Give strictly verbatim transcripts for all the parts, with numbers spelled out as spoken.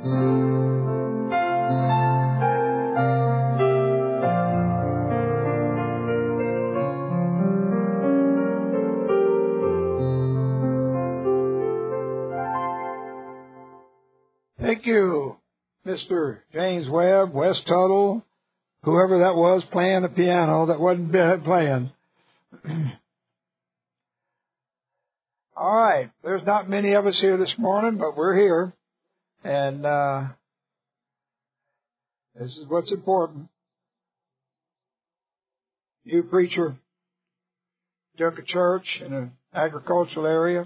Thank you, Mister James Webb, Wes Tuttle, whoever that was playing the piano that wasn't playing. All right, there's not many of us here this morning, but we're here, and uh, this is what's important. New preacher took a church in an agricultural area.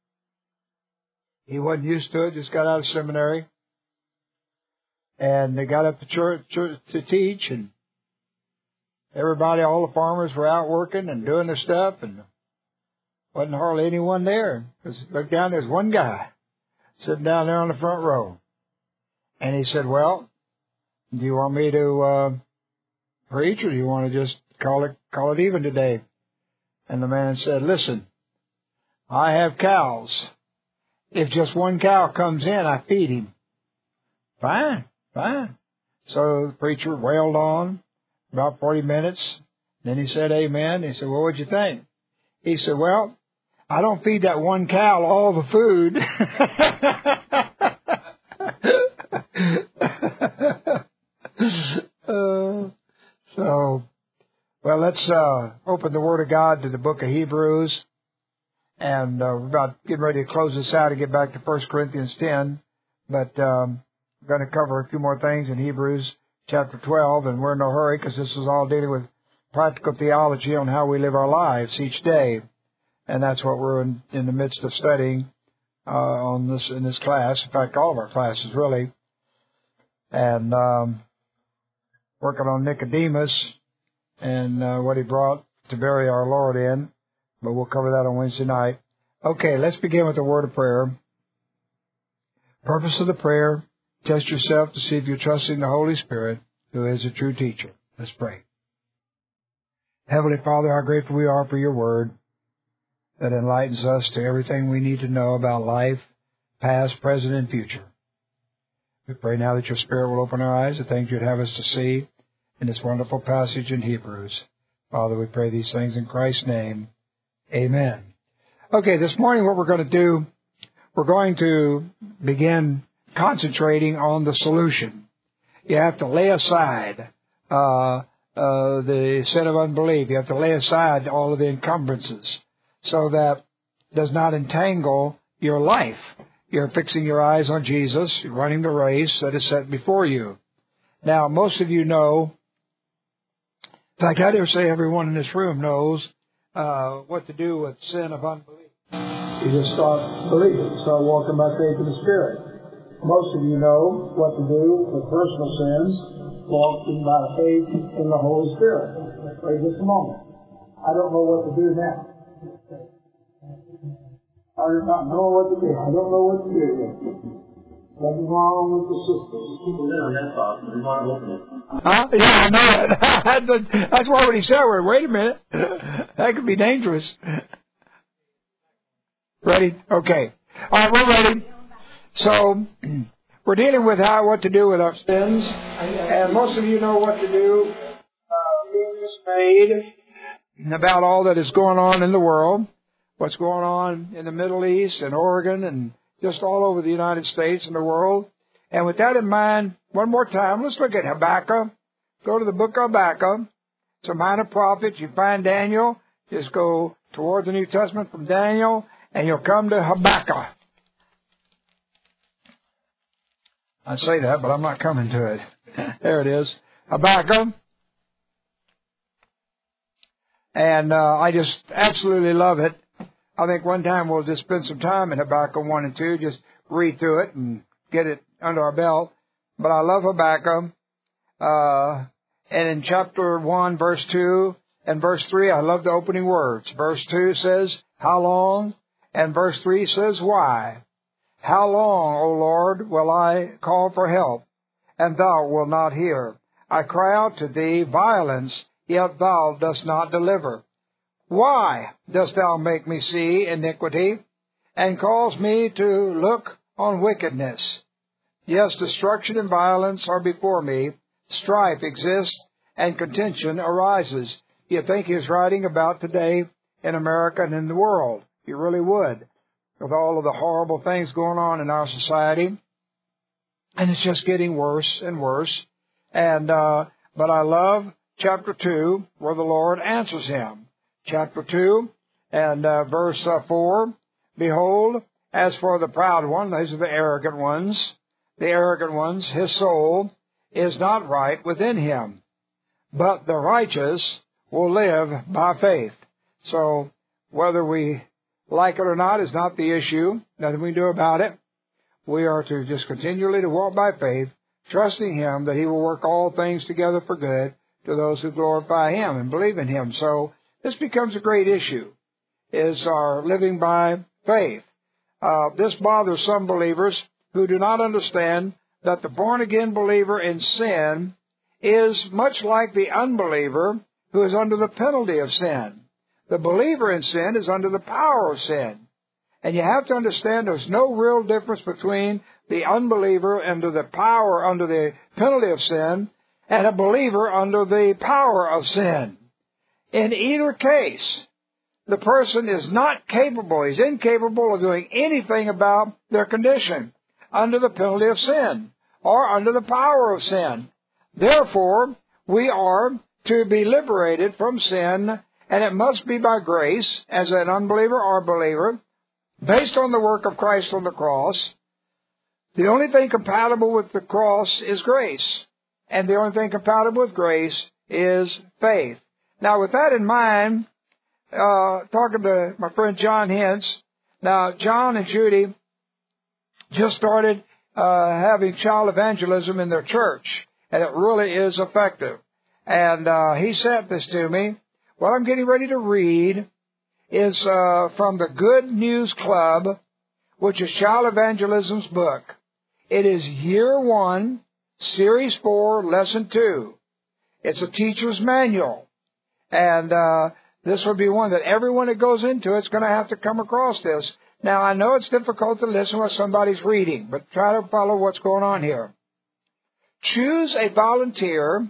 He wasn't used to it, just got out of seminary. And they got up to church, church to teach, and everybody, all the farmers were out working and doing their stuff, and wasn't hardly anyone there. Because look down, there's one guy sitting down there on the front row. And he said, well, do you want me to uh, preach, or do you want to just call it call it even today? And the man said, listen, I have cows. If just one cow comes in, I feed him. Fine, fine. So the preacher wailed on about forty minutes. Then he said, amen. He said, well, what'd you think? He said, well, I don't feed that one cow all the food. uh, so, well, let's uh, open the Word of God to the book of Hebrews. And uh, we're about getting ready to close this out and get back to First Corinthians ten. But um, we're going to cover a few more things in Hebrews chapter twelve. And we're in no hurry because this is all dealing with practical theology on how we live our lives each day. And that's what we're in, in the midst of studying uh, on this in this class. In fact, all of our classes, really. And um, working on Nicodemus and uh, what he brought to bury our Lord in. But we'll cover that on Wednesday night. Okay, let's begin with a word of prayer. Purpose of the prayer, test yourself to see if you're trusting the Holy Spirit, who is a true teacher. Let's pray. Heavenly Father, how grateful we are for your word that enlightens us to everything we need to know about life, past, present, and future. We pray now that your Spirit will open our eyes to things you'd have us to see in this wonderful passage in Hebrews. Father, we pray these things in Christ's name. Amen. Okay, this morning what we're going to do, we're going to begin concentrating on the solution. You have to lay aside uh, uh, the sin of unbelief. You have to lay aside all of the encumbrances so that it does not entangle your life. You're fixing your eyes on Jesus, you're running the race that is set before you. Now, most of you know, in fact, I dare say everyone in this room knows Uh, what to do with sin of unbelief. You just start believing, start walking by faith in the Spirit. Most of you know what to do with personal sins, walking by faith in the Holy Spirit. Wait just a moment. I don't know what to do now. I do not know what to do. I don't know what to do. Something wrong with the system. Keep it in on that thought. We want to open it. Huh? Yeah, I know it. That's why when he said, wait a minute. That could be dangerous. Ready? Okay. All right, we're ready. So, we're dealing with how, what to do with our sins. And most of you know what to do. Uh, being dismayed about all that is going on in the world. What's going on in the Middle East and Oregon and just all over the United States and the world. And with that in mind, one more time, let's look at Habakkuk. Go to the book of Habakkuk. It's a minor prophet. You find Daniel, just go toward the New Testament from Daniel, and you'll come to Habakkuk. I say that, but I'm not coming to it. There it is. Habakkuk. And uh, I just absolutely love it. I think one time we'll just spend some time in Habakkuk one and two, just read through it and get it under our belt. But I love Habakkuk. Uh, and in chapter one, verse two and verse three, I love the opening words. Verse two says, how long? And verse three says, why? How long, O Lord, will I call for help, and thou wilt not hear? I cry out to thee violence, yet thou dost not deliver. Why dost thou make me see iniquity, and cause me to look on wickedness? Yes, destruction and violence are before me. Strife exists and contention arises. You'd think he was writing about today in America and in the world. You really would, with all of the horrible things going on in our society. And it's just getting worse and worse. And uh, but I love chapter two, where the Lord answers him. Chapter two and uh, verse uh, four, behold, as for the proud one, these are the arrogant ones, the arrogant ones, his soul is not right within him, but the righteous will live by faith. So whether we like it or not is not the issue. Nothing we can do about it. We are to just continually to walk by faith, trusting him that he will work all things together for good to those who glorify him and believe in him. So this becomes a great issue, is our living by faith. Uh, this bothers some believers who do not understand that the born-again believer in sin is much like the unbeliever who is under the penalty of sin. The believer in sin is under the power of sin. And you have to understand there's no real difference between the unbeliever under the power, under the penalty of sin, and a believer under the power of sin. In either case, the person is not capable, he's incapable of doing anything about their condition under the penalty of sin or under the power of sin. Therefore, we are to be liberated from sin, and it must be by grace, as an unbeliever or believer, based on the work of Christ on the cross. The only thing compatible with the cross is grace, and the only thing compatible with grace is faith. Now, with that in mind, uh, talking to my friend John Hintz, now, John and Judy just started uh, having child evangelism in their church, and it really is effective. And uh, he sent this to me. What I'm getting ready to read is uh, from the Good News Club, which is Child Evangelism's book. It is Year one, Series four, Lesson two. It's a teacher's manual. And uh, this will be one that everyone that goes into it's going to have to come across this. Now, I know it's difficult to listen what somebody's reading, but try to follow what's going on here. Choose a volunteer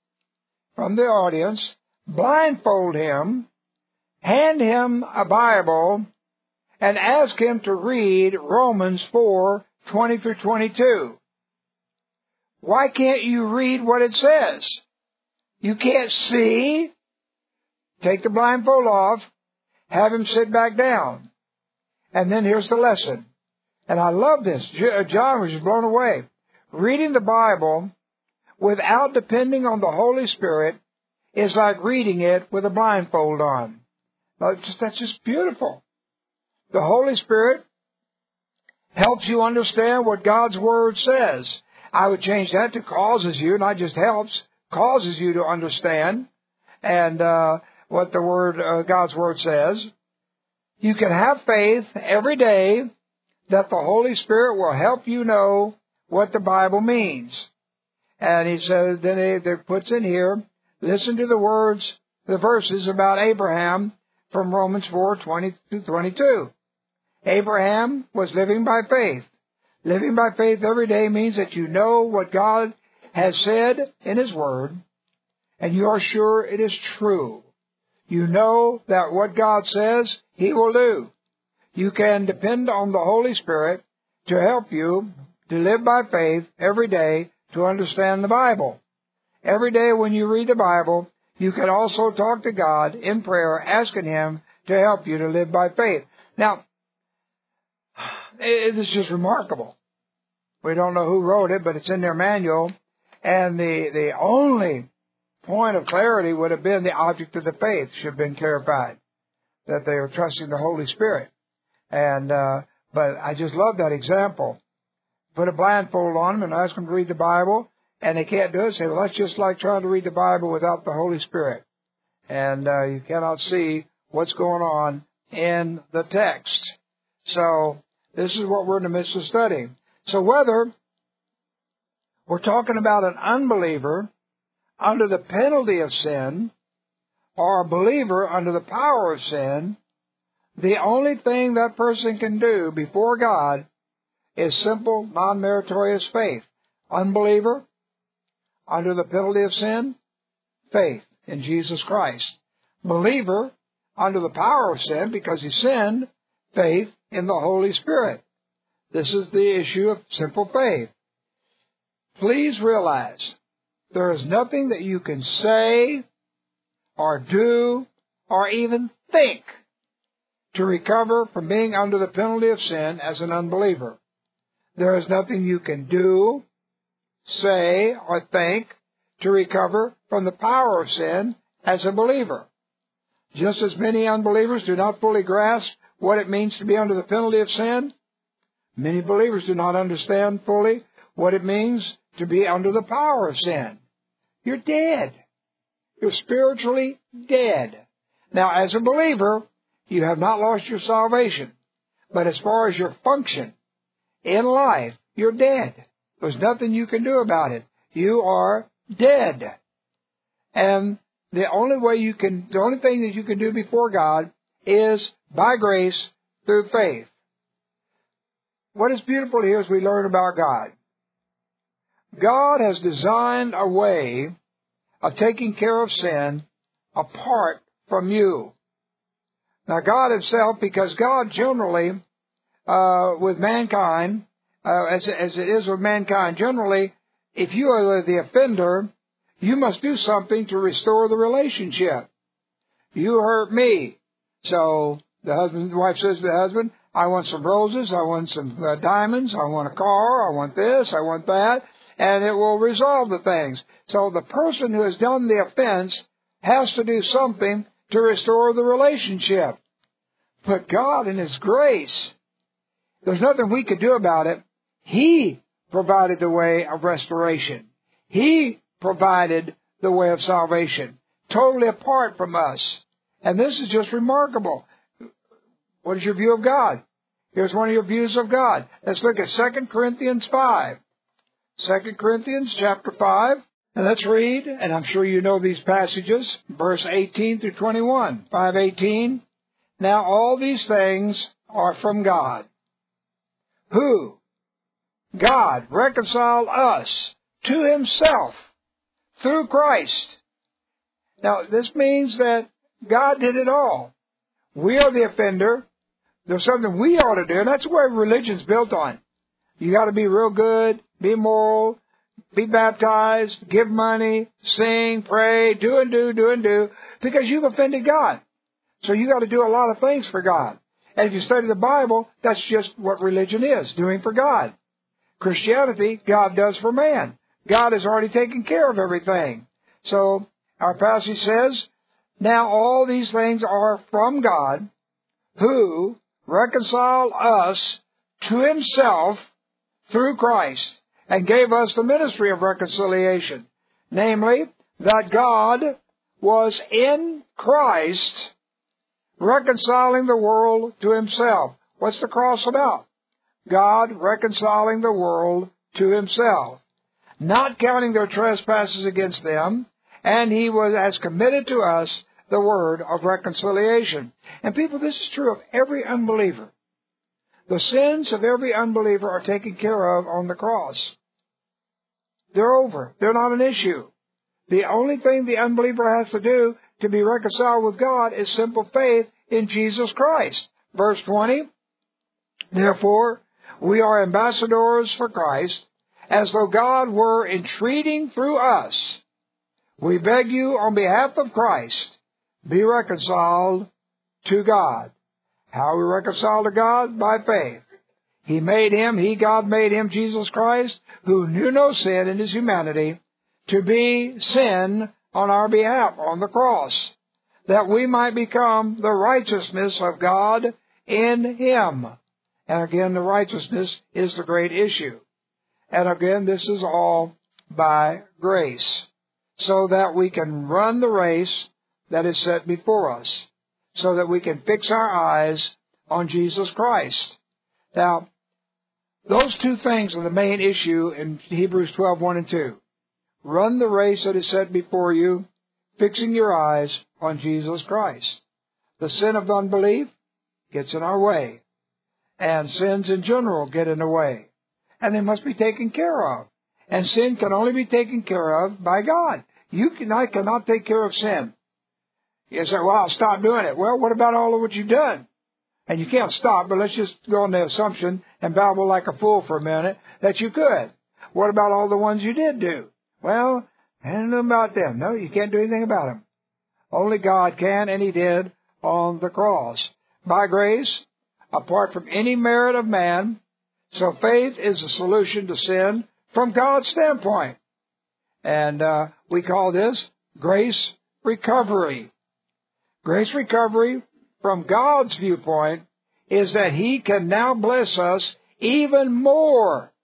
from the audience, blindfold him, hand him a Bible, and ask him to read Romans four, twenty through twenty-two. Why can't you read what it says? You can't see? Take the blindfold off, have him sit back down. And then here's the lesson. And I love this. John was just blown away. Reading the Bible without depending on the Holy Spirit is like reading it with a blindfold on. That's just beautiful. The Holy Spirit helps you understand what God's Word says. I would change that to causes you, not just helps, causes you to understand and uh, what the Word, uh, God's Word says. You can have faith every day that the Holy Spirit will help you know what the Bible means. And he says, then he, he puts in here, listen to the words, the verses about Abraham from Romans four, twenty to twenty-two. Abraham was living by faith. Living by faith every day means that you know what God has said in His Word, and you are sure it is true. You know that what God says, He will do. You can depend on the Holy Spirit to help you to live by faith every day to understand the Bible. Every day when you read the Bible, you can also talk to God in prayer, asking Him to help you to live by faith. Now, it is just remarkable. We don't know who wrote it, but it's in their manual. And the, the only point of clarity would have been the object of the faith should have been clarified, that they are trusting the Holy Spirit. And uh, but I just love that example. Put a blindfold on them and ask them to read the Bible, and they can't do it. Say, well, that's just like trying to read the Bible without the Holy Spirit. And uh, you cannot see what's going on in the text. So this is what we're in the midst of studying. So whether we're talking about an unbeliever under the penalty of sin or a believer under the power of sin, the only thing that person can do before God is simple, non-meritorious faith. Unbeliever, under the penalty of sin, faith in Jesus Christ. Believer, under the power of sin, because he sinned, faith in the Holy Spirit. This is the issue of simple faith. Please realize there is nothing that you can say or do or even think to recover from being under the penalty of sin as an unbeliever. There is nothing you can do, say, or think to recover from the power of sin as a believer. Just as many unbelievers do not fully grasp what it means to be under the penalty of sin, many believers do not understand fully what it means to be under the power of sin. You're dead. You're spiritually dead. Now, as a believer, you have not lost your salvation. But as far as your function in life, you're dead. There's nothing you can do about it. You are dead. And the only way you can, the only thing that you can do before God is by grace through faith. What is beautiful here is we learn about God. God has designed a way of taking care of sin apart from you. Now, God himself, because God generally, uh, with mankind, uh, as, as it is with mankind, generally, if you are the offender, you must do something to restore the relationship. You hurt me. So the husband, the wife says to the husband, I want some roses, I want some uh, diamonds, I want a car, I want this, I want that, and it will resolve the things. So the person who has done the offense has to do something to restore the relationship. But God, in His grace, there's nothing we could do about it. He provided the way of restoration. He provided the way of salvation, totally apart from us. And this is just remarkable. What is your view of God? Here's one of your views of God. Let's look at Second Corinthians five. Second Corinthians chapter five. And let's read, and I'm sure you know these passages, verse eighteen through twenty-one. five eighteen. Now all these things are from God, who, God, reconciled us to Himself through Christ. Now, this means that God did it all. We are the offender. There's something we ought to do, and that's what religion's built on. You got to be real good, be moral, be baptized, give money, sing, pray, do and do, do and do, because you've offended God. So you got to do a lot of things for God. And if you study the Bible, that's just what religion is, doing for God. Christianity, God does for man. God has already taken care of everything. So our passage says, now all these things are from God, who reconciled us to Himself through Christ, and gave us the ministry of reconciliation. Namely, that God was in Christ reconciling the world to Himself. What's the cross about? God reconciling the world to Himself, not counting their trespasses against them, and He was has committed to us the word of reconciliation. And people, this is true of every unbeliever. The sins of every unbeliever are taken care of on the cross. They're over. They're not an issue. The only thing the unbeliever has to do to be reconciled with God is simple faith in Jesus Christ. Verse twenty, therefore, we are ambassadors for Christ, as though God were entreating through us. We beg you on behalf of Christ, be reconciled to God. How are we reconciled to God? By faith. He made Him, He, God, made Him, Jesus Christ, who knew no sin in His humanity, to be sin on our behalf on the cross, that we might become the righteousness of God in Him. And again, the righteousness is the great issue. And again, this is all by grace, so that we can run the race that is set before us, so that we can fix our eyes on Jesus Christ. Now, those two things are the main issue in Hebrews twelve, one and two. Run the race that is set before you, fixing your eyes on Jesus Christ. The sin of unbelief gets in our way. and sins in general get in the way. And they must be taken care of. And sin can only be taken care of by God. You can, I cannot take care of sin. You say, well, I'll stop doing it. Well, what about all of what you've done? And you can't stop, but let's just go on the assumption and babble like a fool for a minute that you could. What about all the ones you did do? Well, I don't know about them. No, you can't do anything about them. Only God can, and He did on the cross. By grace, apart from any merit of man. So faith is the solution to sin from God's standpoint. And uh, we call this grace recovery. Grace recovery from God's viewpoint is that He can now bless us even more,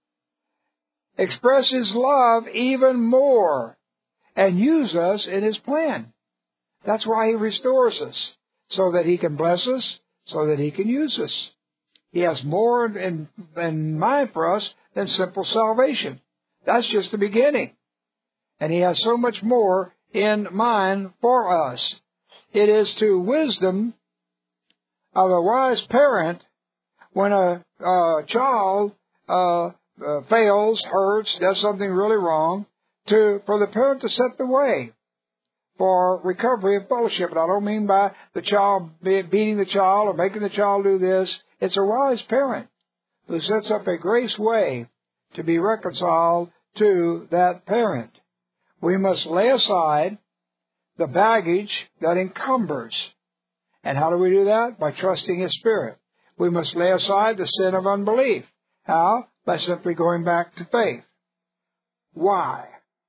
express His love even more, and use us in His plan. That's why He restores us, so that He can bless us, so that He can use us. He has more in, in mind for us than simple salvation. That's just the beginning. And He has so much more in mind for us. It is to wisdom of a wise parent when a, a child uh, uh, fails, hurts, does something really wrong, to for the parent to set the way for recovery of fellowship. And I don't mean by the child beating the child or making the child do this. It's a wise parent who sets up a grace way to be reconciled to that parent. We must lay aside the baggage that encumbers. And how do we do that? By trusting His Spirit. We must lay aside the sin of unbelief. How? By simply going back to faith. Why?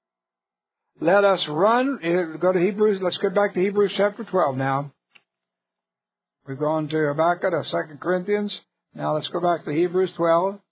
Let us run. Go to Hebrews. Let's get back to Hebrews chapter twelve now. We've gone to Habakkuk of Second Corinthians. Now let's go back to Hebrews twelve.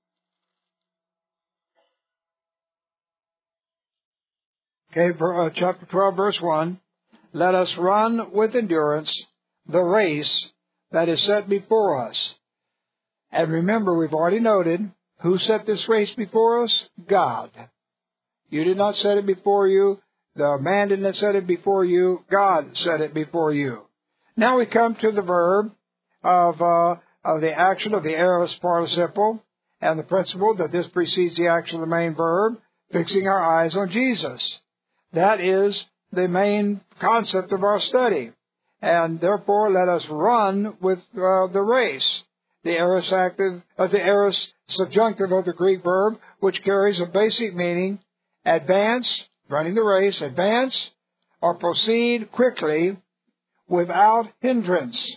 Okay, uh, chapter twelve, verse one. Let us run with endurance the race that is set before us. And remember, we've already noted, who set this race before us? God. You did not set it before you. The man did not set it before you. God set it before you. Now we come to the verb of, uh, of the action of the aorist participle and the principle that this precedes the action of the main verb, fixing our eyes on Jesus. That is the main concept of our study. And therefore, let us run with uh, the race. The aorist active, uh, the aorist subjunctive of the Greek verb, which carries a basic meaning: advance, running the race, advance, or proceed quickly without hindrance.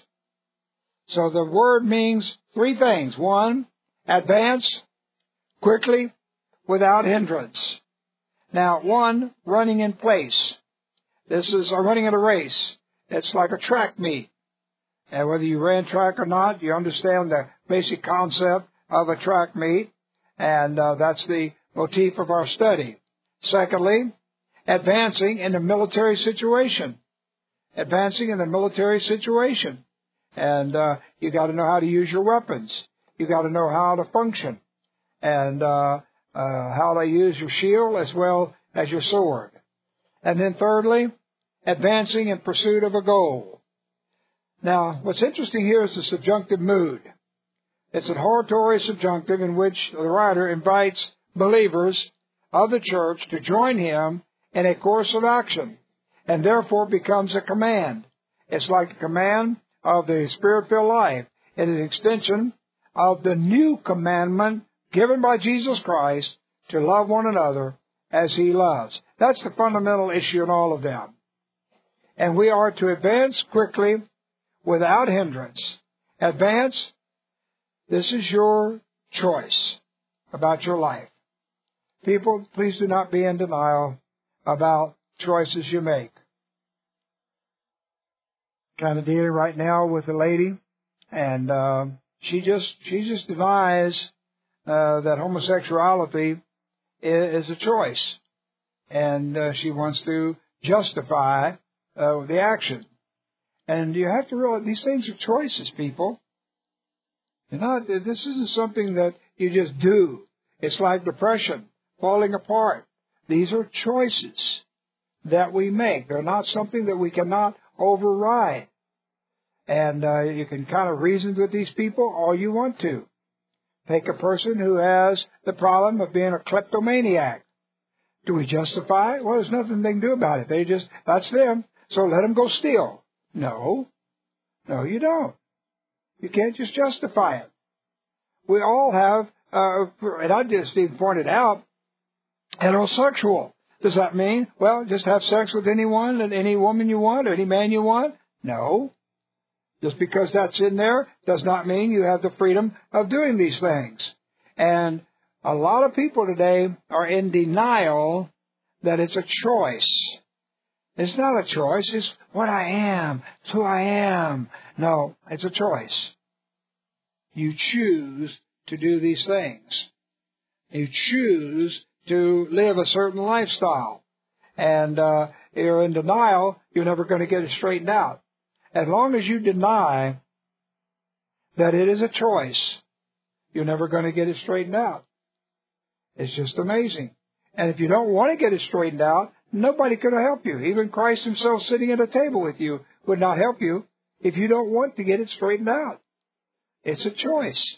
So the word means three things. One, advance quickly without hindrance. Now, one, running in place. This is a running in a race. It's like a track meet. And whether you ran track or not, you understand the basic concept of a track meet. And uh, that's the motif of our study. Secondly, advancing in a military situation. Advancing in a military situation. And uh, you got to know how to use your weapons. You got to know how to function. And uh, uh, how to use your shield as well as your sword. And then thirdly, advancing in pursuit of a goal. Now, what's interesting here is the subjunctive mood. It's an hortatory subjunctive in which the writer invites believers of the church to join him in a course of action, and therefore becomes a command. It's like a command of the Spirit-filled life. It is an extension of the new commandment given by Jesus Christ to love one another as He loves. That's the fundamental issue in all of them. And we are to advance quickly without hindrance. Advance, this is your choice about your life. People, please do not be in denial about choices you make. Kind of dealing right now with a lady, and uh, she just she just denies uh, that homosexuality is, is a choice, and uh, she wants to justify uh, the action. And you have to realize these things are choices, people. You're not, this isn't something that you just do. It's like depression, falling apart. These are choices that we make. They're not something that we cannot override. And uh, you can kind of reason with these people all you want to. Take a person who has the problem of being a kleptomaniac. Do we justify it? Well, there's nothing they can do about it. They just, that's them. So let them go steal. No. No, you don't. You can't just justify it. We all have, uh, and I just even pointed out, heterosexual. Does that mean, well, just have sex with anyone and any woman you want or any man you want? No. Just because that's in there does not mean you have the freedom of doing these things. And a lot of people today are in denial that it's a choice. It's not a choice. It's what I am. It's who I am. No, it's a choice. You choose to do these things. You choose to live a certain lifestyle. And uh, you're in denial, you're never going to get it straightened out. As long as you deny that it is a choice, you're never going to get it straightened out. It's just amazing. And if you don't want to get it straightened out, nobody could help you. Even Christ himself sitting at a table with you would not help you if you don't want to get it straightened out. It's a choice.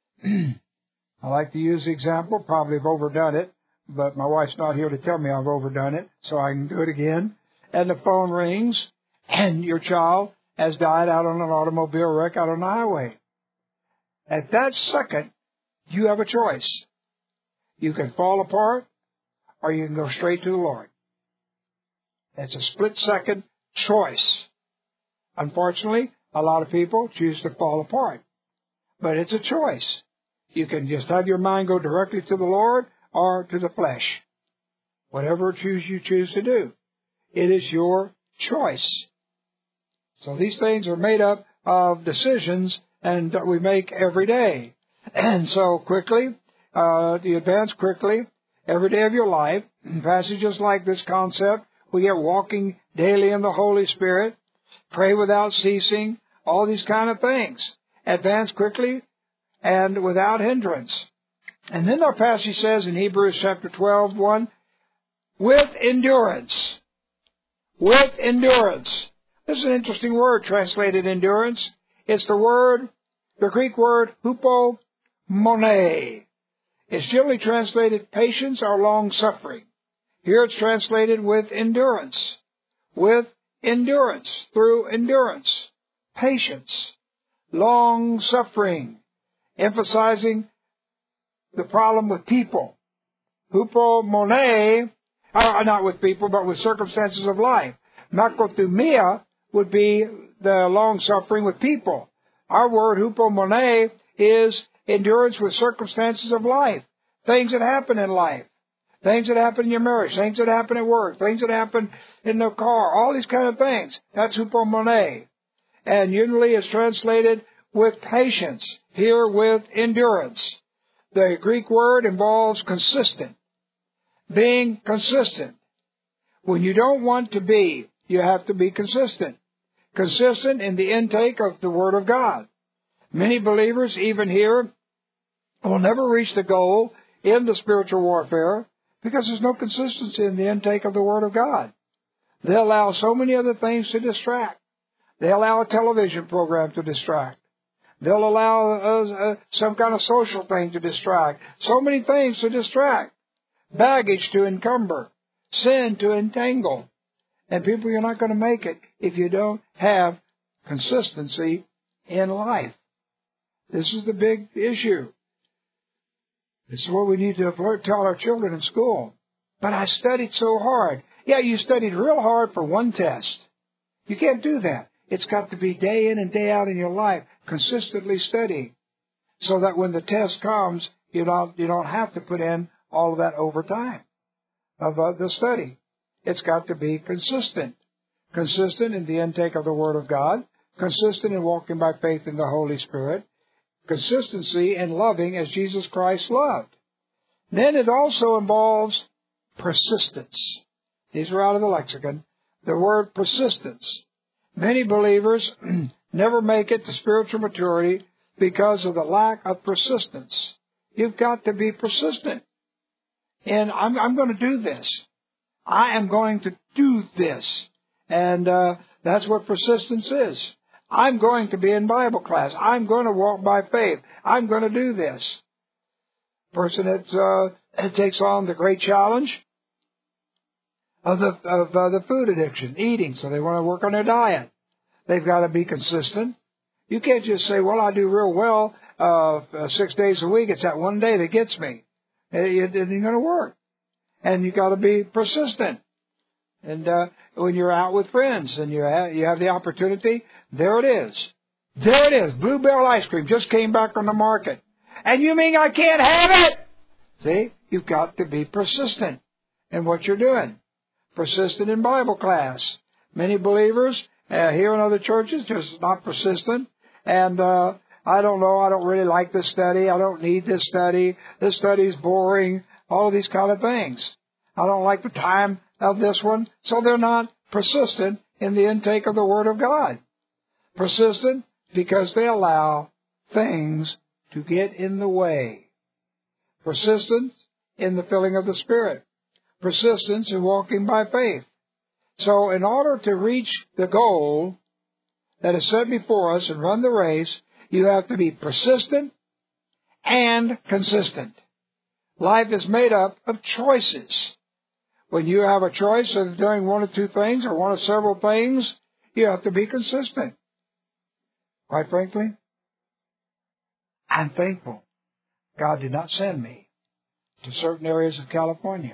I like to use the example, probably have overdone it, but my wife's not here to tell me I've overdone it, so I can do it again. And the phone rings, and your child has died out on an automobile wreck out on the highway. At that second, you have a choice. You can fall apart, or you can go straight to the Lord. It's a split-second choice. Unfortunately, a lot of people choose to fall apart. But it's a choice. You can just have your mind go directly to the Lord or to the flesh. Whatever choose you choose to do. It is your choice. So these things are made up of decisions and that we make every day. And so quickly, uh, you advance quickly every day of your life. Passages like this concept, we get walking daily in the Holy Spirit, pray without ceasing, all these kind of things. Advance quickly and without hindrance. And then our passage says in Hebrews chapter twelve, one, with endurance. With endurance. This is an interesting word translated endurance. It's the word, the Greek word, hupomone. It's generally translated patience or long-suffering. Here it's translated with endurance. With endurance. Through endurance. Patience. Long-suffering. Emphasizing the problem with people. Hupomone, uh, not with people, but with circumstances of life. Makothumia would be the long-suffering with people. Our word, hupomone, is endurance with circumstances of life. Things that happen in life. Things that happen in your marriage. Things that happen at work. Things that happen in the car. All these kind of things. That's hupomone. And usually it's translated with patience. Here with endurance. The Greek word involves consistent. Being consistent. When you don't want to be, you have to be consistent. Consistent in the intake of the Word of God. Many believers, even here, will never reach the goal in the spiritual warfare because there's no consistency in the intake of the Word of God. They allow so many other things to distract. They allow a television program to distract. They'll allow uh, uh, some kind of social thing to distract. So many things to distract. Baggage to encumber. Sin to entangle. And people, you're not going to make it if you don't have consistency in life. This is the big issue. This is what we need to tell our children in school. But I studied so hard. Yeah, you studied real hard for one test. You can't do that. It's got to be day in and day out in your life, consistently studying, so that when the test comes, you don't you don't have to put in all of that overtime of uh, the study. It's got to be consistent. Consistent in the intake of the Word of God. Consistent in walking by faith in the Holy Spirit. Consistency in loving as Jesus Christ loved. Then it also involves persistence. These are out of the lexicon. The word persistence. Many believers never make it to spiritual maturity because of the lack of persistence. You've got to be persistent. And I'm, I'm going to do this. I am going to do this. And uh, that's what persistence is. I'm going to be in Bible class. I'm going to walk by faith. I'm going to do this. Person that, uh, that takes on the great challenge of the, of uh, the food addiction, eating, so they want to work on their diet. They've got to be consistent. You can't just say, well, I do real well uh, six days a week. It's that one day that gets me. It, it isn't going to work. And you got to be persistent. And uh, when you're out with friends and you have, you have the opportunity, there it is. There it is. Blue Bell ice cream just came back on the market. And you mean I can't have it? See, you've got to be persistent in what you're doing. Persistent in Bible class. Many believers uh, here in other churches just not persistent. And uh, I don't know, I don't really like this study. I don't need this study. This study is boring. All of these kind of things. I don't like the time of this one. So they're not persistent in the intake of the Word of God. Persistent because they allow things to get in the way. Persistence in the filling of the Spirit. Persistence in walking by faith. So in order to reach the goal that is set before us and run the race, you have to be persistent and consistent. Life is made up of choices. When you have a choice of doing one or two things or one of several things, you have to be consistent. Quite frankly, I'm thankful God did not send me to certain areas of California.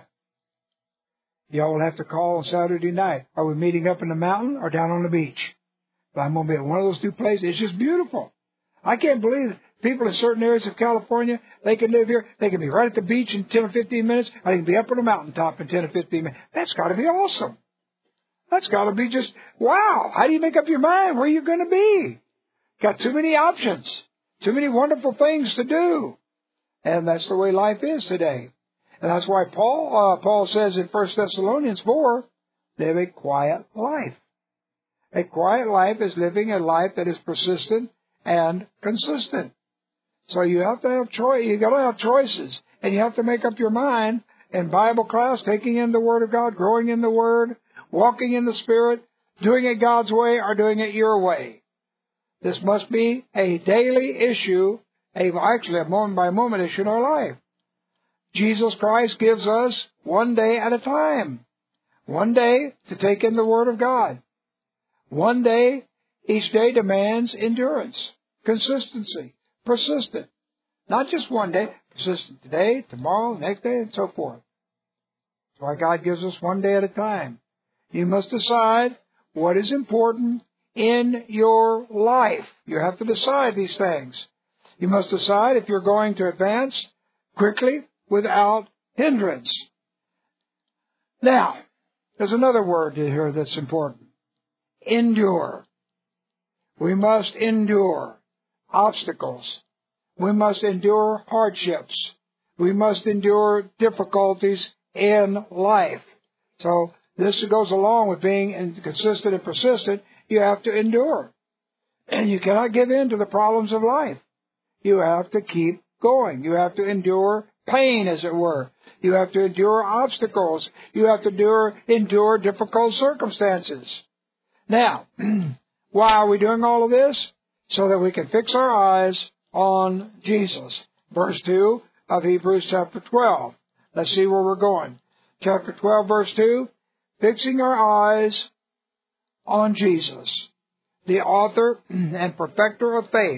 Y'all will have to call on Saturday night. Are we meeting up in the mountain or down on the beach? But I'm going to be at one of those two places. It's just beautiful. I can't believe it. People in certain areas of California, they can live here. They can be right at the beach in ten or fifteen minutes. Or they can be up on the mountaintop in ten or fifteen minutes. That's got to be awesome. That's got to be just, wow. How do you make up your mind where you're going to be? Got too many options. Too many wonderful things to do. And that's the way life is today. And that's why Paul, uh, Paul says in First Thessalonians four, live a quiet life. A quiet life is living a life that is persistent and consistent. So you have to have choice. You got to have choices, and you have to make up your mind. In Bible class, taking in the Word of God, growing in the Word, walking in the Spirit, doing it God's way or doing it your way. This must be a daily issue, a, actually a moment by moment issue in our life. Jesus Christ gives us one day at a time. One day to take in the Word of God. One day, each day demands endurance, consistency, persistent. Not just one day, persistent today, tomorrow, next day, and so forth. That's why God gives us one day at a time. You must decide what is important in your life. You have to decide these things. You must decide if you're going to advance quickly without hindrance. Now, there's another word here that's important. Endure. We must endure obstacles. We must endure hardships. We must endure difficulties in life. So this goes along with being consistent and persistent. You have to endure. And you cannot give in to the problems of life. You have to keep going. You have to endure pain, as it were. You have to endure obstacles. You have to endure, endure difficult circumstances. Now, why are we doing all of this? So that we can fix our eyes on Jesus. Verse two of Hebrews chapter twelve. Let's see where we're going. Chapter twelve, verse two. Fixing our eyes on Jesus, the author and perfecter of faith,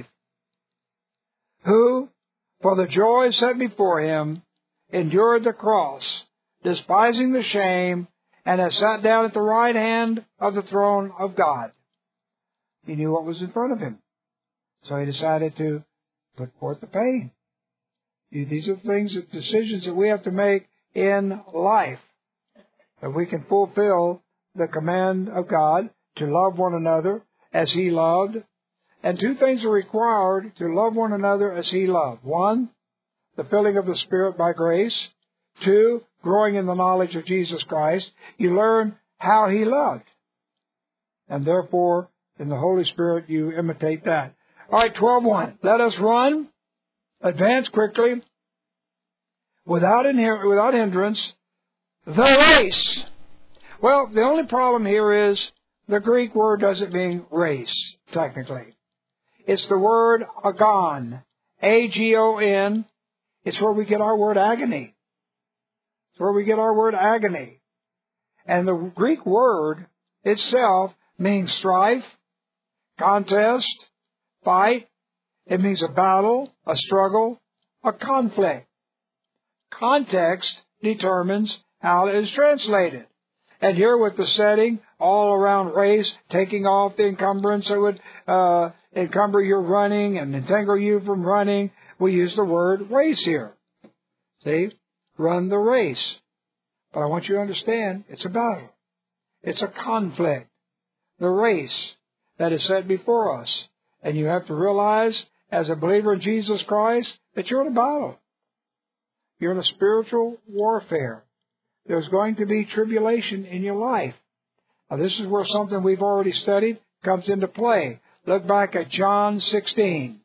who, for the joy set before him, endured the cross, despising the shame, and has sat down at the right hand of the throne of God. He knew what was in front of him. So he decided to put forth the pain. These are things, decisions that we have to make in life. That we can fulfill the command of God to love one another as He loved. And two things are required to love one another as He loved. One, the filling of the Spirit by grace. Two, growing in the knowledge of Jesus Christ. You learn how He loved. And therefore, in the Holy Spirit, you imitate that. All right, twelve one. Let us run, advance quickly, without, inher- without hindrance, the race. Well, the only problem here is the Greek word doesn't mean race, technically. It's the word agon, A G O N. It's where we get our word agony. It's where we get our word agony. And the Greek word itself means strife, contest, fight. It means a battle, a struggle, a conflict. Context determines how it is translated. And here with the setting all around race, taking off the encumbrance that would uh, encumber your running and entangle you from running, we use the word race here. See? Run the race. But I want you to understand, it's a battle. It's a conflict. The race that is set before us. And you have to realize, as a believer in Jesus Christ, that you're in a battle. You're in a spiritual warfare. There's going to be tribulation in your life. Now, this is where something we've already studied comes into play. Look back at John sixteen.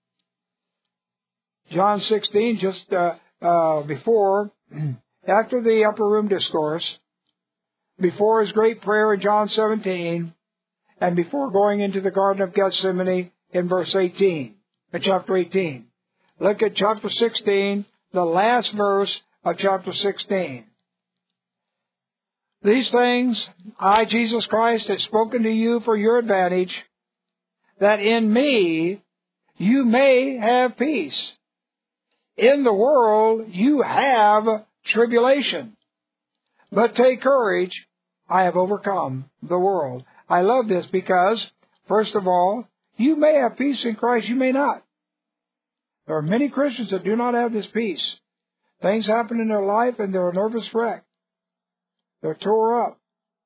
John sixteen, just uh, uh, before, after the upper room discourse, before his great prayer in John seventeen, and before going into the Garden of Gethsemane in verse eighteen, in chapter eighteen. Look at chapter sixteen, the last verse of chapter sixteen. These things I, Jesus Christ, have spoken to you for your advantage, that in me you may have peace. In the world you have tribulation. But take courage, I have overcome the world. I love this because, first of all, you may have peace in Christ, you may not. There are many Christians that do not have this peace. Things happen in their life and they're a nervous wreck. They're tore up.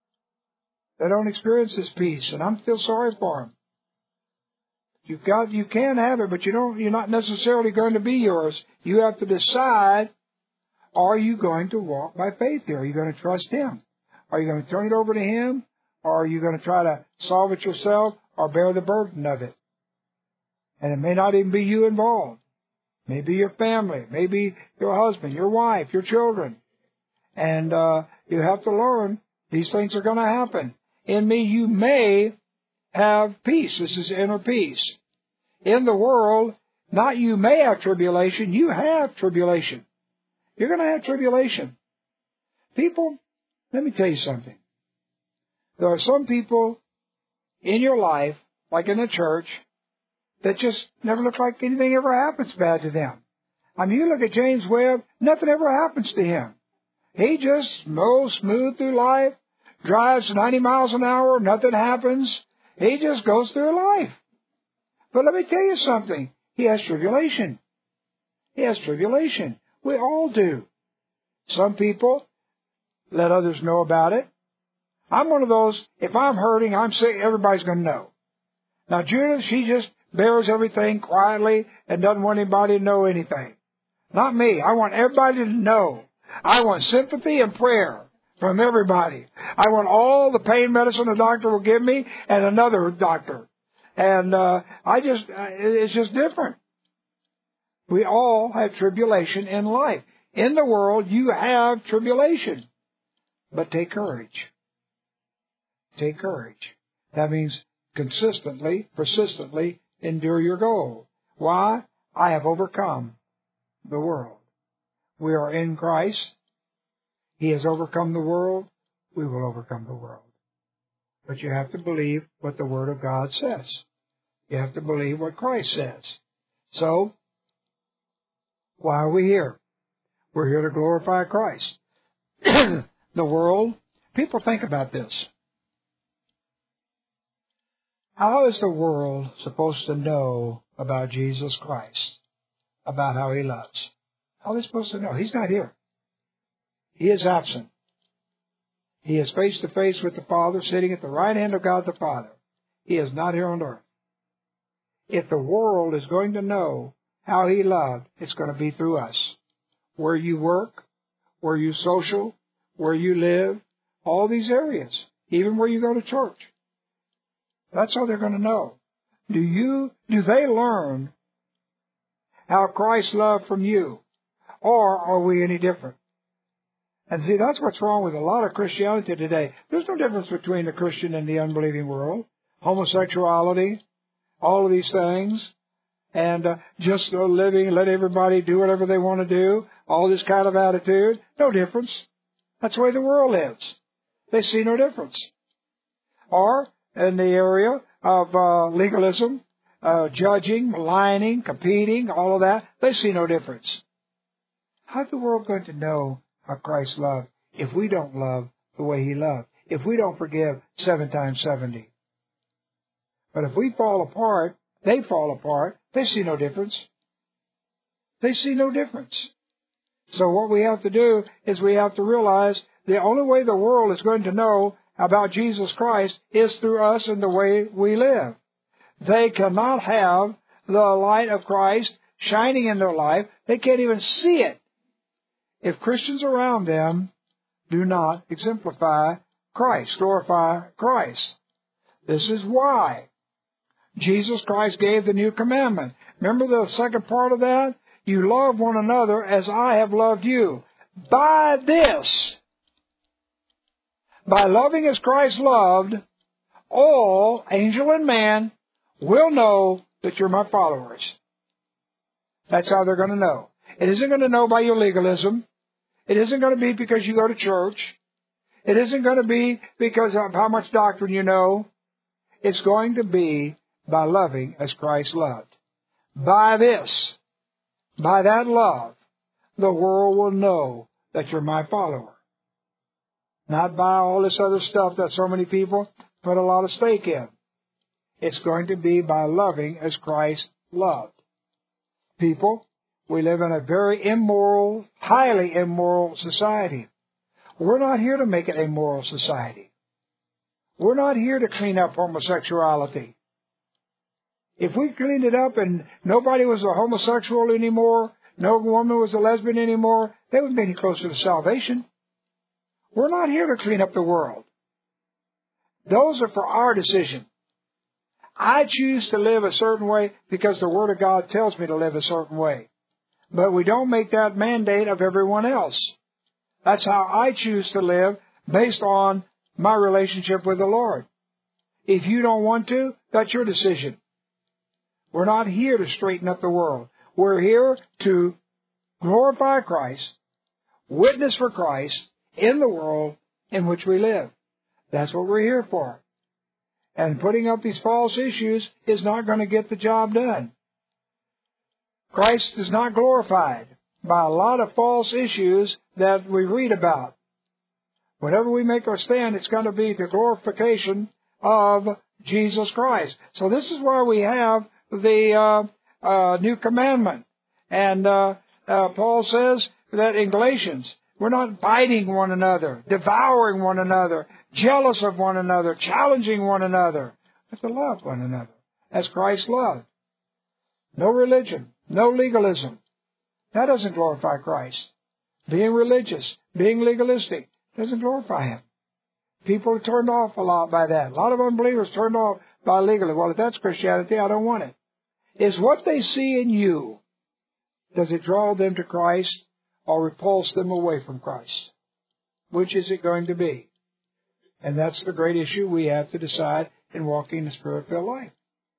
They don't experience this peace, and I feel sorry for them. You've got, you can have it, but you don't, you're not necessarily going to be yours. You have to decide, are you going to walk by faith here? Are you going to trust Him? Are you going to turn it over to Him? Or are you going to try to solve it yourself or bear the burden of it? And it may not even be you involved. Maybe your family, maybe your husband, your wife, your children. And uh, you have to learn these things are going to happen. In me you may have peace. This is inner peace. In the world, not you may have tribulation, you have tribulation. You're going to have tribulation. People, let me tell you something. There are some people in your life, like in the church, that just never look like anything ever happens bad to them. I mean, you look at James Webb, nothing ever happens to him. He just mows smooth through life, drives ninety miles an hour, nothing happens. He just goes through life. But let me tell you something. He has tribulation. He has tribulation. We all do. Some people let others know about it. I'm one of those, if I'm hurting, I'm sick, everybody's going to know. Now, Judith, she just bears everything quietly and doesn't want anybody to know anything. Not me. I want everybody to know. I want sympathy and prayer from everybody. I want all the pain medicine the doctor will give me and another doctor. And uh, I just, it's just different. We all have tribulation in life. In the world, you have tribulation. But take courage. Take courage. That means consistently, persistently endure your goal. Why? I have overcome the world. We are in Christ. He has overcome the world. We will overcome the world. But you have to believe what the Word of God says. You have to believe what Christ says. So, why are we here? We're here to glorify Christ. The world, people think about this. How is the world supposed to know about Jesus Christ? About how He loves? How are they supposed to know? He's not here. He is absent. He is face to face with the Father, sitting at the right hand of God the Father. He is not here on earth. If the world is going to know how He loved, it's going to be through us. Where you work, where you social, where you live, all these areas, even where you go to church. That's how they're going to know. Do you, do they learn how Christ loved from you? Or are we any different? And see, that's what's wrong with a lot of Christianity today. There's no difference between the Christian and the unbelieving world. Homosexuality, all of these things, and uh, just uh, living, let everybody do whatever they want to do, all this kind of attitude, no difference. That's the way the world lives. They see no difference. Or in the area of uh, legalism, uh, judging, maligning, competing, all of that, they see no difference. How's the world going to know how Christ loved if we don't love the way He loved? If we don't forgive seven times seventy? But if we fall apart, they fall apart, they see no difference. They see no difference. So what we have to do is we have to realize the only way the world is going to know about Jesus Christ is through us and the way we live. They cannot have the light of Christ shining in their life. They can't even see it if Christians around them do not exemplify Christ, glorify Christ. This is why Jesus Christ gave the new commandment. Remember the second part of that? You love one another as I have loved you. By this, by loving as Christ loved, all, angel and man, will know that you're my followers. That's how they're going to know. It isn't going to know by your legalism. It isn't going to be because you go to church. It isn't going to be because of how much doctrine you know. It's going to be by loving as Christ loved. By this, by that love, the world will know that you're my follower. Not by all this other stuff that so many people put a lot of stake in. It's going to be by loving as Christ loved. People, we live in a very immoral, highly immoral society. We're not here to make it a moral society. We're not here to clean up homosexuality. If we cleaned it up and nobody was a homosexual anymore, no woman was a lesbian anymore, they wouldn't be any closer to salvation. We're not here to clean up the world. Those are for our decision. I choose to live a certain way because the Word of God tells me to live a certain way. But we don't make that mandate of everyone else. That's how I choose to live based on my relationship with the Lord. If you don't want to, that's your decision. We're not here to straighten up the world. We're here to glorify Christ, witness for Christ in the world in which we live. That's what we're here for. And putting up these false issues is not going to get the job done. Christ is not glorified by a lot of false issues that we read about. Whenever we make our stand, it's going to be the glorification of Jesus Christ. So this is why we have the uh, uh, new commandment. And uh, uh, Paul says that in Galatians, we're not biting one another, devouring one another, jealous of one another, challenging one another. We have to love one another as Christ loved. No religion, no legalism. That doesn't glorify Christ. Being religious, being legalistic, doesn't glorify Him. People are turned off a lot by that. A lot of unbelievers turned off by legalism. Well, if that's Christianity, I don't want it. Is what they see in you, does it draw them to Christ or repulse them away from Christ? Which is it going to be? And that's the great issue we have to decide in walking the Spirit-filled life.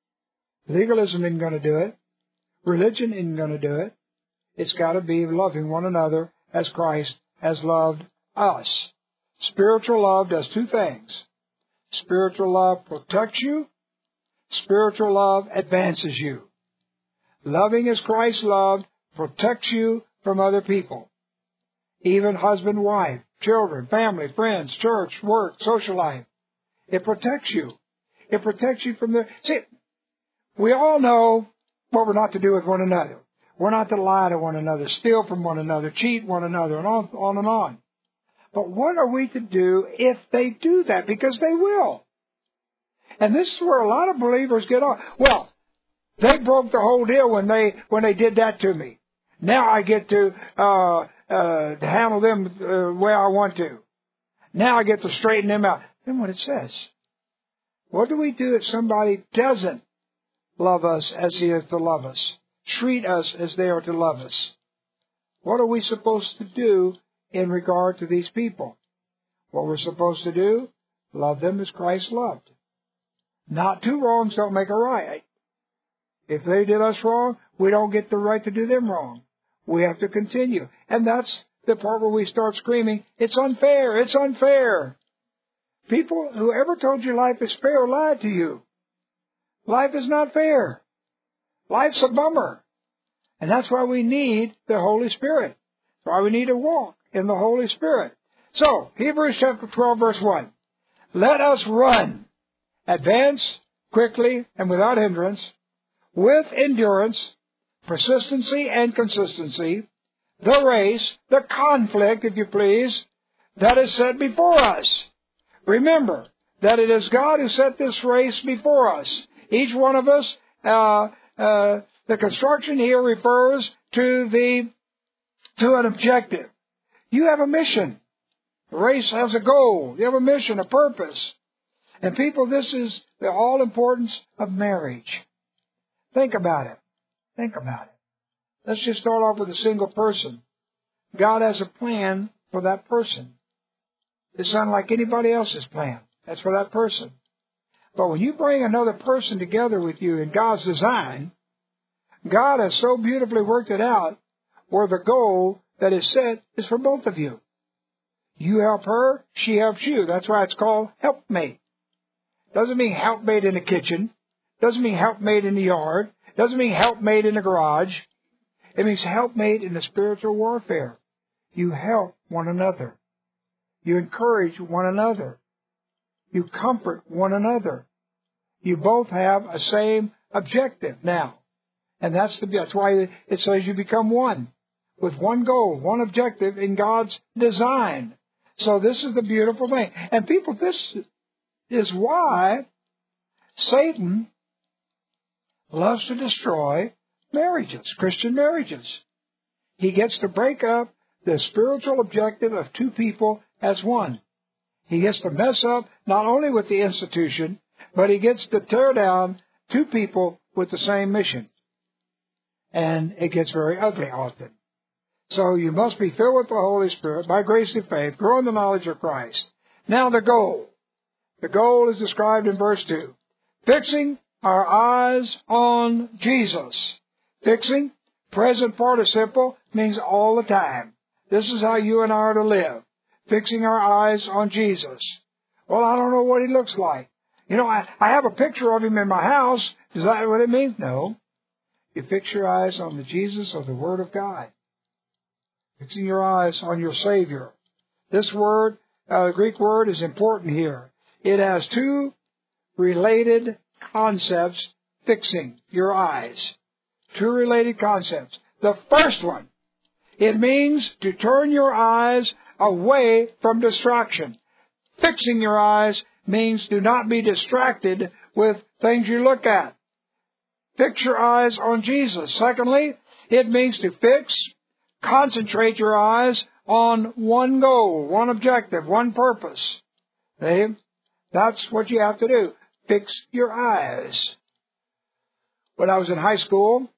Legalism isn't going to do it. Religion isn't going to do it. It's got to be loving one another as Christ has loved us. Spiritual love does two things. Spiritual love protects you. Spiritual love advances you. Loving as Christ loved protects you from other people. Even husband, wife, children, family, friends, church, work, social life. It protects you. It protects you from the... See, we all know what we're not to do with one another. We're not to lie to one another, steal from one another, cheat one another, and on, on and on. But what are we to do if they do that? Because they will. And this is where a lot of believers get off. Well, they broke the whole deal when they when they did that to me. Now I get to uh, uh, to handle them the way I want to. Now I get to straighten them out. Then what it says. What do we do if somebody doesn't love us as He is to love us? Treat us as they are to love us? What are we supposed to do in regard to these people. What we're supposed to do? Love them as Christ loved. Not two wrongs don't make a right. If they did us wrong, we don't get the right to do them wrong. We have to continue. And that's the part where we start screaming, it's unfair, it's unfair. People, whoever told you life is fair lied to you. Life is not fair. Life's a bummer. And that's why we need the Holy Spirit. That's why we need to walk in the Holy Spirit. So, Hebrews chapter twelve, verse one. Let us run, advance quickly and without hindrance, with endurance, persistency and consistency, the race, the conflict, if you please, that is set before us. Remember that it is God who set this race before us. Each one of us, uh, uh, the construction here refers to the, to an objective. You have a mission. The race has a goal. You have a mission, a purpose. And people, this is the all-importance of marriage. Think about it. Think about it. Let's just start off with a single person. God has a plan for that person. It's not like anybody else's plan. That's for that person. But when you bring another person together with you in God's design, God has so beautifully worked it out where the goal that is set is for both of you. You help her, she helps you. That's why it's called helpmate. Doesn't mean helpmate in the kitchen. Doesn't mean helpmate in the yard. Doesn't mean helpmate in the garage. It means helpmate in the spiritual warfare. You help one another. You encourage one another. You comfort one another. You both have a same objective now. And that's the, that's why it says you become one. With one goal, one objective in God's design. So this is the beautiful thing. And people, this is why Satan loves to destroy marriages, Christian marriages. He gets to break up the spiritual objective of two people as one. He gets to mess up not only with the institution, but he gets to tear down two people with the same mission. And it gets very ugly often. So you must be filled with the Holy Spirit by grace and faith, grow in the knowledge of Christ. Now the goal. The goal is described in verse two. Fixing our eyes on Jesus. Fixing, present participle, means all the time. This is how you and I are to live. Fixing our eyes on Jesus. Well, I don't know what he looks like. You know, I, I have a picture of him in my house. Is that what it means? No. You fix your eyes on the Jesus of the Word of God. Fixing your eyes on your Savior. This word, uh, the Greek word, is important here. It has two related concepts, fixing your eyes. Two related concepts. The first one, it means to turn your eyes away from distraction. Fixing your eyes means do not be distracted with things you look at. Fix your eyes on Jesus. Secondly, it means to fix, concentrate your eyes on one goal, one objective, one purpose. See? That's what you have to do. Fix your eyes. When I was in high school,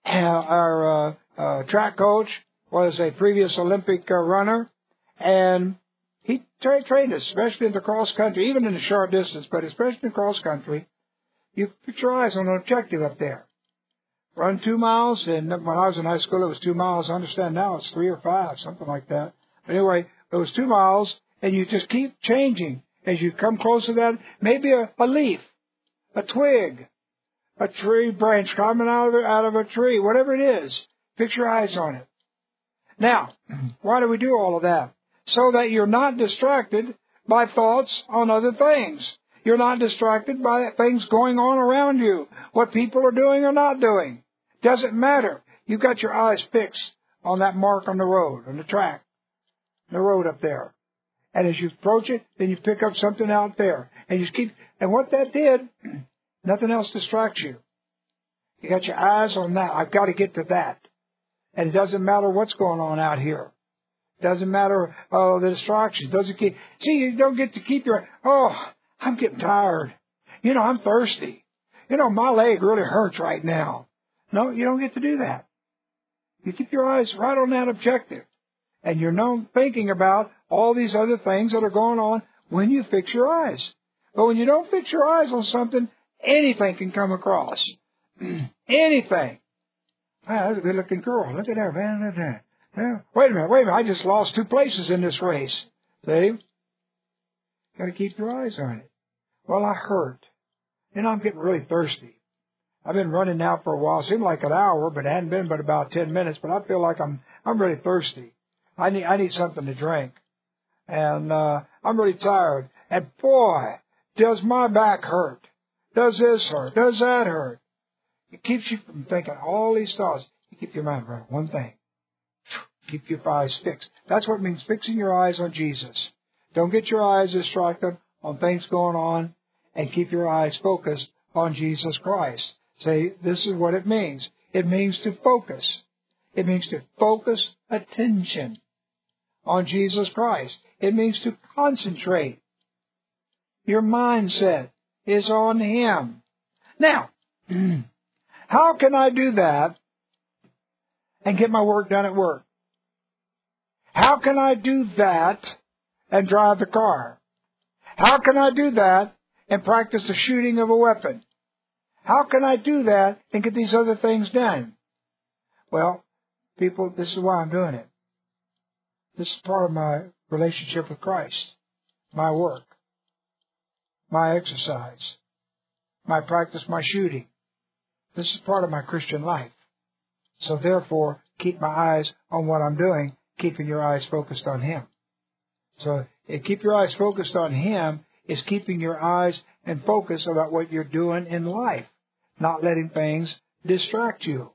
our uh, uh, track coach was a previous Olympic uh, runner, and he tra- trained us, especially in the cross country, even in the short distance, but especially in cross country. You fix your eyes on an objective up there. Run two miles, and when I was in high school, it was two miles. I understand now it's three or five, something like that. But anyway, it was two miles, and you just keep changing as you come close to that. Maybe a, a leaf, a twig, a tree branch coming out of, out of a tree, whatever it is. Fix your eyes on it. Now, why do we do all of that? So that you're not distracted by thoughts on other things. You're not distracted by things going on around you, what people are doing or not doing. Doesn't matter. You've got your eyes fixed on that mark on the road, on the track, the road up there. And as you approach it, then you pick up something out there. And you just keep, and what that did, nothing else distracts you. You got your eyes on that. I've got to get to that. And it doesn't matter what's going on out here. It doesn't matter, oh, the distractions. Doesn't keep, see, you don't get to keep your, oh, I'm getting tired. You know, I'm thirsty. You know, my leg really hurts right now. No, you don't get to do that. You keep your eyes right on that objective. And you're not thinking about all these other things that are going on when you fix your eyes. But when you don't fix your eyes on something, anything can come across. Anything. Wow, that's a good-looking girl. Look at her, man. Look at that. Yeah. Wait a minute, wait a minute. I just lost two places in this race. See? Got to keep your eyes on it. Well, I hurt. You know, I'm getting really thirsty. I've been running now for a while. It seemed like an hour, but it hadn't been but about ten minutes. But I feel like I'm I'm really thirsty. I need I need something to drink. And uh, I'm really tired. And boy, does my back hurt. Does this hurt? Does that hurt? It keeps you from thinking all these thoughts. You keep your mind right on one thing. Keep your eyes fixed. That's what it means, fixing your eyes on Jesus. Don't get your eyes distracted on things going on, and keep your eyes focused on Jesus Christ. Say, this is what it means. It means to focus. It means to focus attention on Jesus Christ. It means to concentrate. Your mindset is on Him. Now, how can I do that and get my work done at work? How can I do that and drive the car? How can I do that and practice the shooting of a weapon? How can I do that and get these other things done? Well, people, this is why I'm doing it. This is part of my relationship with Christ, my work, my exercise, my practice, my shooting. This is part of my Christian life. So therefore, keep my eyes on what I'm doing, keeping your eyes focused on Him. So keep your eyes focused on Him is keeping your eyes and focus about what you're doing in life, not letting things distract you.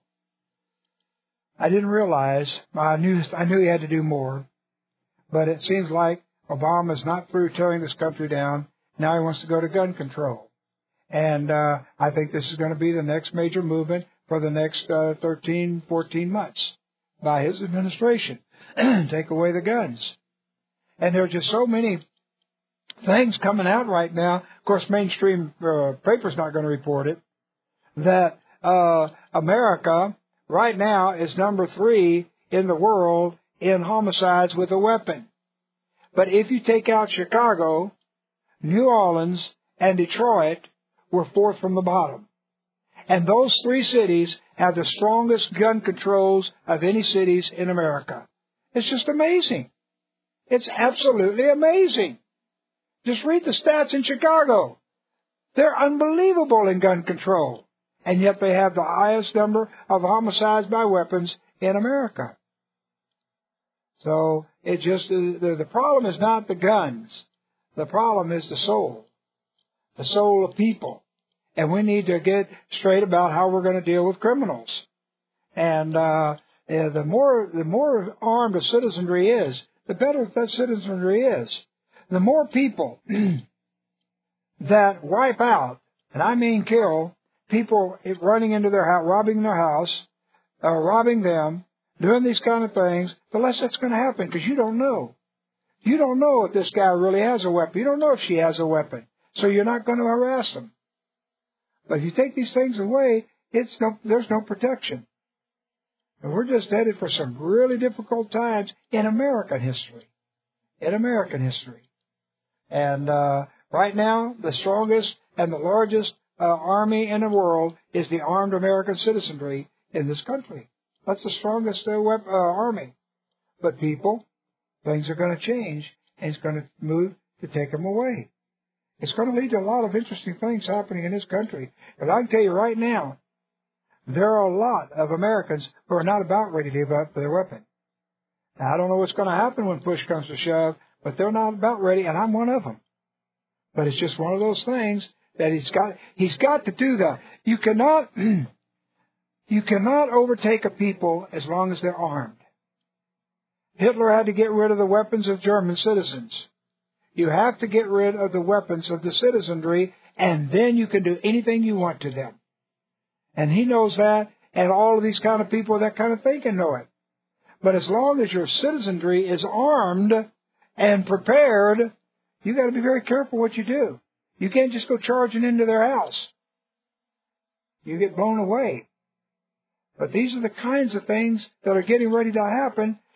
I didn't realize, I knew I knew he had to do more, but it seems like Obama's not through tearing this country down. Now he wants to go to gun control. And uh, I think this is going to be the next major movement for the next uh, thirteen, fourteen months by his administration. Take away the guns. And there are just so many things coming out right now. Of course, mainstream uh, paper's not going to report it. That uh, America right now is number three in the world in homicides with a weapon. But if you take out Chicago, New Orleans, and Detroit, we're fourth from the bottom. And those three cities have the strongest gun controls of any cities in America. It's just amazing. It's absolutely amazing. Just read the stats in Chicago. They're unbelievable in gun control. And yet they have the highest number of homicides by weapons in America. So it just the, the problem is not the guns. The problem is the soul. The soul of people. And we need to get straight about how we're going to deal with criminals. And uh, the more the more armed a citizenry is, the better that citizenry is. The more people that wipe out, and I mean kill, people running into their house, robbing their house, uh, robbing them, doing these kind of things, the less that's going to happen, because you don't know. You don't know if this guy really has a weapon. You don't know if she has a weapon. So you're not going to harass them. But if you take these things away, it's no, there's no protection. And we're just headed for some really difficult times in American history. In American history. And uh, right now, the strongest and the largest uh, army in the world is the armed American citizenry in this country. That's the strongest uh, web, uh, army. But people, things are going to change, and it's going to move to take them away. It's going to lead to a lot of interesting things happening in this country. And I can tell you right now, there are a lot of Americans who are not about ready to give up their weapon. Now, I don't know what's going to happen when push comes to shove, but they're not about ready, and I'm one of them. But it's just one of those things that he's got. He's got to do that. You cannot, you cannot overtake a people as long as they're armed. Hitler had to get rid of the weapons of German citizens. You have to get rid of the weapons of the citizenry, and then you can do anything you want to them. And he knows that, and all of these kind of people, that kind of thing, can know it. But as long as your citizenry is armed and prepared, you got to be very careful what you do. You can't just go charging into their house. You get blown away. But these are the kinds of things that are getting ready to happen,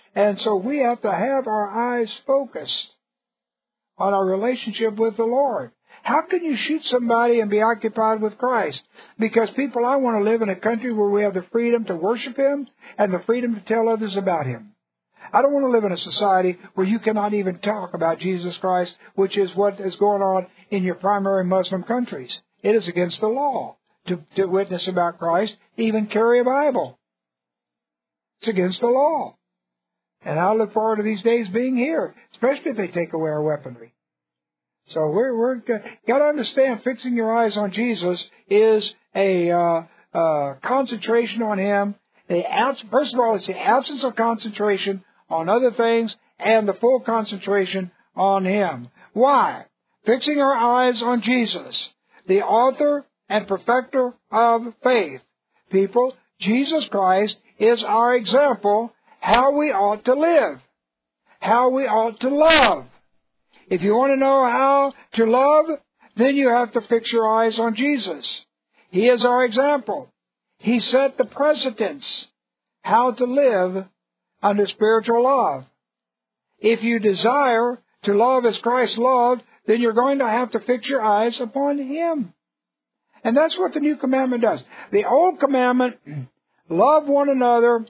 And so we have to have our eyes focused on our relationship with the Lord. How can you shoot somebody and be occupied with Christ? Because, people, I want to live in a country where we have the freedom to worship Him and the freedom to tell others about Him. I don't want to live in a society where you cannot even talk about Jesus Christ, which is what is going on in your primary Muslim countries. It is against the law to, to witness about Christ, even carry a Bible. It's against the law. And I look forward to these days being here, especially if they take away our weaponry. So we're, we're got to understand, fixing your eyes on Jesus is a uh, uh, concentration on Him. The abs- First of all, it's the absence of concentration on other things and the full concentration on Him. Why? Fixing our eyes on Jesus, the author and perfecter of faith. People, Jesus Christ is our example, how we ought to live, how we ought to love. If you want to know how to love, then you have to fix your eyes on Jesus. He is our example. He set the precedence how to live under spiritual love. If you desire to love as Christ loved, then you're going to have to fix your eyes upon Him. And that's what the new commandment does. The old commandment, love one another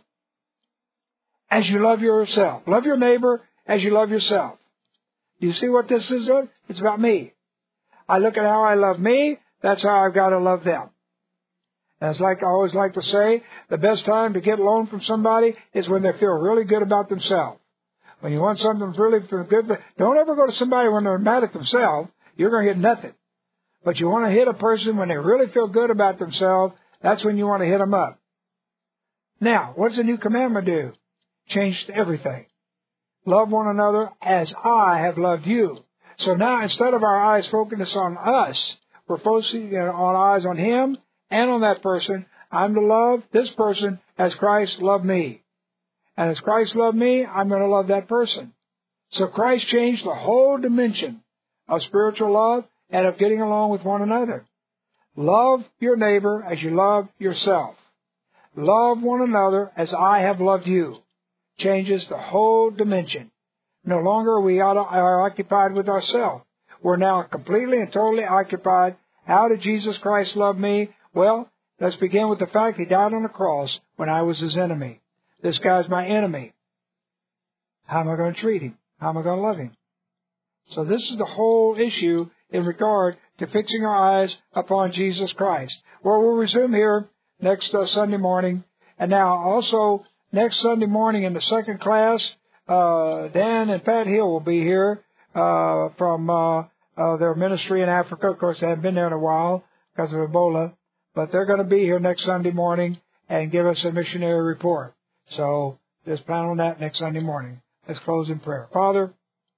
as you love yourself. Love your neighbor as you love yourself. Do you see what this is doing? It's about me. I look at how I love me, that's how I've got to love them. And it's like I always like to say, the best time to get a loan from somebody is when they feel really good about themselves. When you want something that's really good, don't ever go to somebody when they're mad at themselves. You're going to get nothing. But you want to hit a person when they really feel good about themselves. That's when you want to hit them up. Now, what does the new commandment do? Change everything. Love one another as I have loved you. So now, instead of our eyes focused on us, we're focusing on eyes on Him and on that person. I'm to love this person as Christ loved me. And as Christ loved me, I'm going to love that person. So Christ changed the whole dimension of spiritual love and of getting along with one another. Love your neighbor as you love yourself. Love one another as I have loved you. Changes the whole dimension. No longer are we are occupied with ourselves. We're now completely and totally occupied. How did Jesus Christ love me? Well, let's begin with the fact He died on the cross when I was His enemy. This guy's my enemy. How am I going to treat him? How am I going to love him? So this is the whole issue in regard to fixing our eyes upon Jesus Christ. Well, we'll resume here next uh, Sunday morning. And now also next Sunday morning in the second class, uh, Dan and Pat Hill will be here uh, from uh, uh, their ministry in Africa. Of course, they haven't been there in a while because of Ebola. But they're going to be here next Sunday morning and give us a missionary report. So just plan on that next Sunday morning. Let's close in prayer. Father,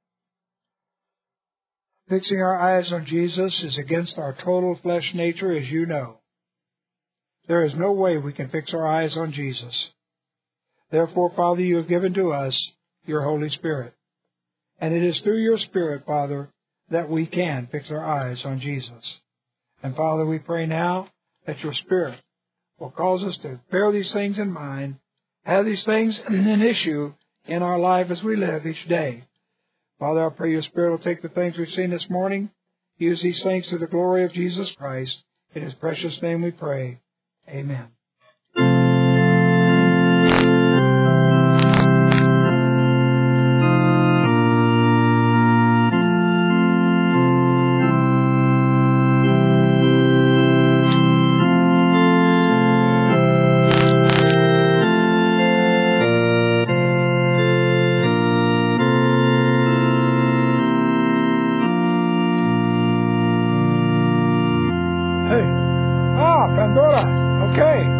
fixing our eyes on Jesus is against our total flesh nature, as you know. There is no way we can fix our eyes on Jesus. Therefore, Father, you have given to us your Holy Spirit. And it is through your Spirit, Father, that we can fix our eyes on Jesus. And Father, we pray now that your Spirit will cause us to bear these things in mind, have these things an issue in our life as we live each day. Father, I pray your Spirit will take the things we've seen this morning, use these things to the glory of Jesus Christ. In His precious name we pray. Amen. Pandora. Okay.